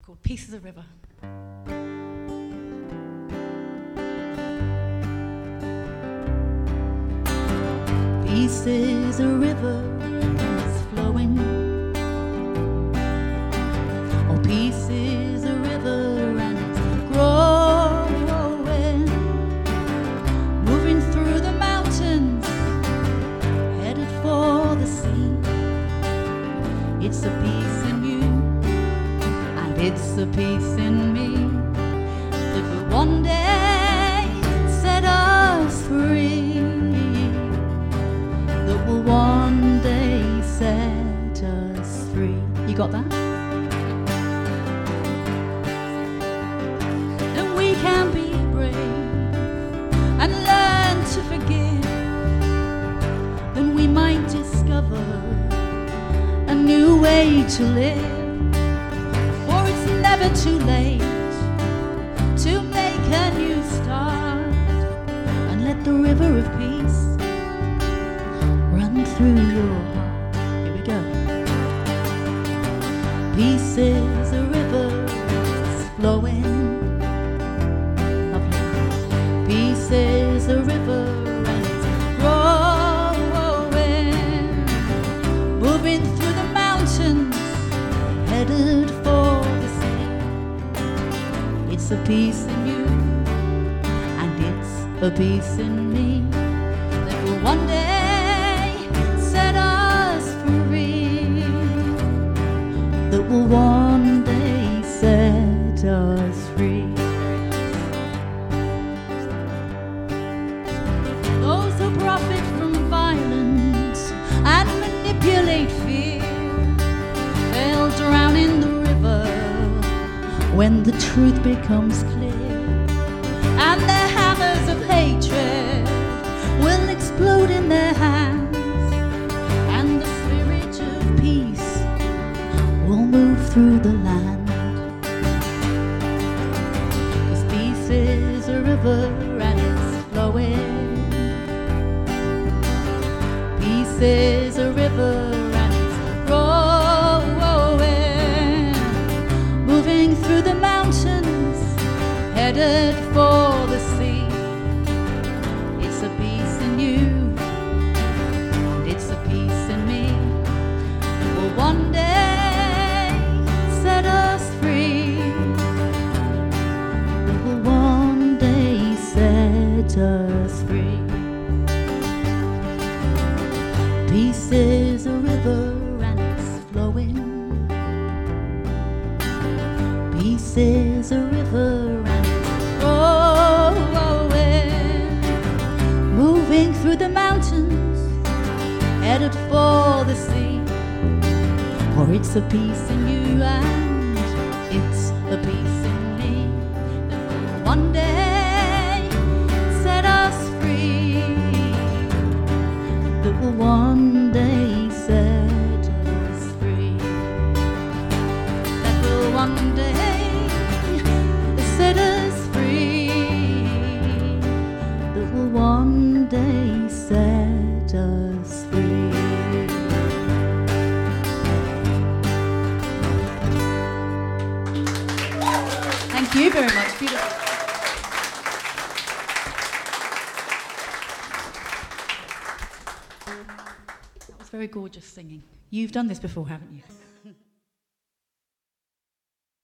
called Peace is a River. Peace is a river and it's flowing. Oh, peace is a river and it's growing, moving through the mountains, headed for the sea. It's a peace in you and it's a peace in me that will one day set us free. That will one day set us free. You got that? And we can be brave and learn to forgive. Then we might discover a new way to live. For it's never too late to make a new start. And let the river of peace run through your heart. Here we go. Peace is a river, it's flowing. Lovely. Peace is a river and it's growing, moving through the mountains, headed for the sea. It's a peace in you and it's a peace in me that will one day set us free. That will one day set us free. Those who profit from violence and manipulate fear, they'll drown in the river when the truth becomes clear. And their hammers of hatred will explode in their hands, and the spirit of peace will move through the land. 'Cause peace is a river and it's flowing. Peace is a river and it's growing, moving through the mountains, headed for the sea. It's a peace in you and it's a peace in me that will one day set us free. That will one day set us free. Peace is a river and it's flowing. Peace is a river and moving through the mountains, headed for the sea. For it's a peace in you and it's a peace in me that will one day set us free. That will one day set us free. That will one day set us free. That will one day set us free. Thank you very much. Beautiful. That was very gorgeous singing. You've done this before, haven't you?